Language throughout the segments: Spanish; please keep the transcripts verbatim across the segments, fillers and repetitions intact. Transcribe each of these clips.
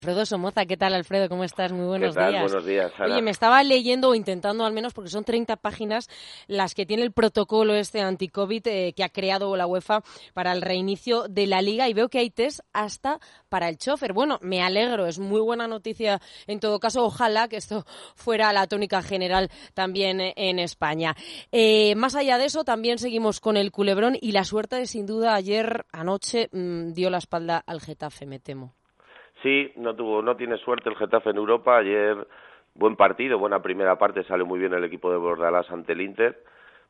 Alfredo Somoza, ¿qué tal, Alfredo? ¿Cómo estás? Muy buenos ¿Qué tal? días. Buenos días, Sara. Oye, me estaba leyendo o intentando al menos, porque son treinta páginas las que tiene el protocolo este anti-COVID eh, que ha creado la UEFA para el reinicio de la Liga, y veo que hay test hasta para el chofer. Bueno, me alegro, es muy buena noticia en todo caso. Ojalá que esto fuera la tónica general también en España. Eh, más allá de eso, también seguimos con el culebrón y la suerte, sin duda, ayer anoche mmm, dio la espalda al Getafe, me temo. Sí, no tuvo, no tiene suerte el Getafe en Europa. Ayer, buen partido, buena primera parte, sale muy bien el equipo de Bordalás ante el Inter,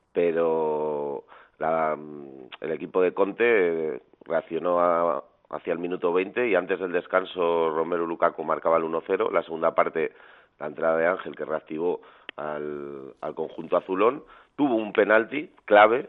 pero la, el equipo de Conte reaccionó a, hacia el minuto veinte y antes del descanso Romelu Lukaku marcaba el uno cero. La segunda parte, la entrada de Ángel, que reactivó al, al conjunto azulón, tuvo un penalti clave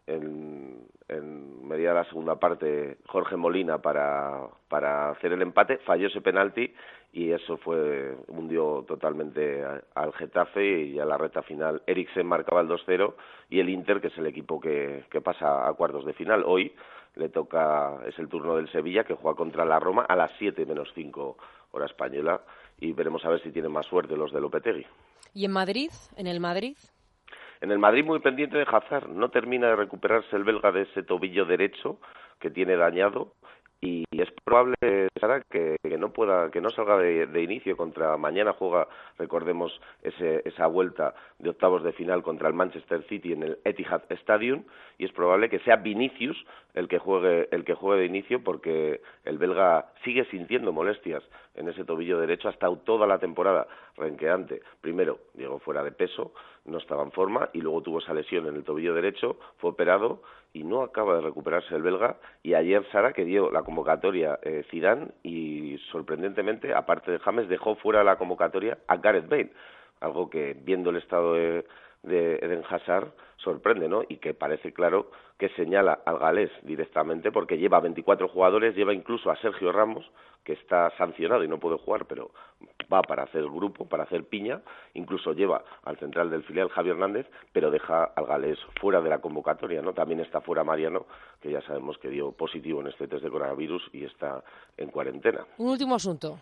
en, en media de la segunda parte, Jorge Molina para, para hacer el empate, falló ese penalti y eso fue hundió totalmente a, al Getafe, y a la recta final Eriksen marcaba el dos cero y el Inter, que es el equipo que, que pasa a cuartos de final. Hoy le toca, es el turno del Sevilla, que juega contra la Roma a las siete menos cinco hora española, y veremos a ver si tienen más suerte los de Lopetegui. ¿Y en Madrid? ¿En el Madrid? En el Madrid muy pendiente de Hazard, no termina de recuperarse el belga de ese tobillo derecho que tiene dañado, y es probable, Sara, que, que no pueda, que no salga de, de inicio contra, mañana juega, recordemos, ese, esa vuelta de octavos de final contra el Manchester City en el Etihad Stadium, y es probable que sea Vinicius el que juegue, el que juegue de inicio, porque el belga sigue sintiendo molestias en ese tobillo derecho, ha estado toda la temporada renqueante. Primero llegó fuera de peso, no estaba en forma, y luego tuvo esa lesión en el tobillo derecho, fue operado y no acaba de recuperarse el belga. Y ayer, Sara, que dio la convocatoria eh, Zidane, y sorprendentemente, aparte de James, dejó fuera de la convocatoria a Gareth Bale, algo que, viendo el estado de, de Eden Hazard, sorprende, ¿no? Y que parece claro que señala al galés directamente, porque lleva veinticuatro jugadores, lleva incluso a Sergio Ramos, que está sancionado y no puede jugar, pero va para hacer grupo, para hacer piña, incluso lleva al central del filial, Javi Hernández, pero deja al galés fuera de la convocatoria, ¿no? También está fuera Mariano, que ya sabemos que dio positivo en este test de coronavirus y está en cuarentena. Un último asunto.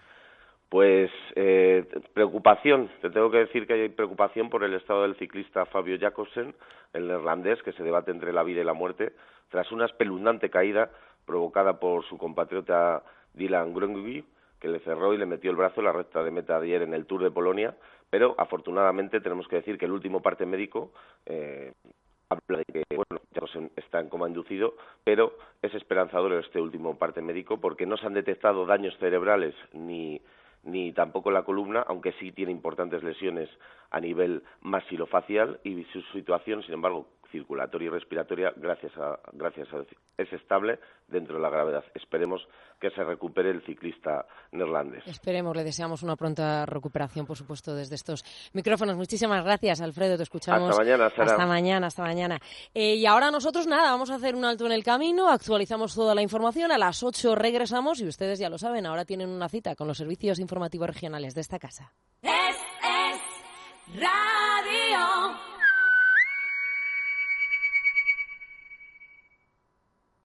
Pues eh, preocupación, te tengo que decir que hay preocupación por el estado del ciclista Fabio Jakobsen, el neerlandés, que se debate entre la vida y la muerte tras una espeluznante caída provocada por su compatriota Dylan Groenewegen, que le cerró y le metió el brazo en la recta de meta ayer en el Tour de Polonia, pero afortunadamente tenemos que decir que el último parte médico eh, habla de que, bueno, Jakobsen está en coma inducido, pero es esperanzador este último parte médico porque no se han detectado daños cerebrales ni ni tampoco la columna, aunque sí tiene importantes lesiones a nivel maxilofacial, y su situación, sin embargo, circulatoria y respiratoria, gracias a, gracias a es estable dentro de la gravedad. Esperemos que se recupere el ciclista neerlandés. Esperemos, le deseamos una pronta recuperación, por supuesto, desde estos micrófonos. Muchísimas gracias, Alfredo, te escuchamos. Hasta mañana, Sara. Hasta mañana, hasta mañana. Eh, y ahora nosotros, nada, vamos a hacer un alto en el camino, actualizamos toda la información, a las ocho regresamos, y ustedes ya lo saben, ahora tienen una cita con los servicios informativos regionales de esta casa. Es, es Radio.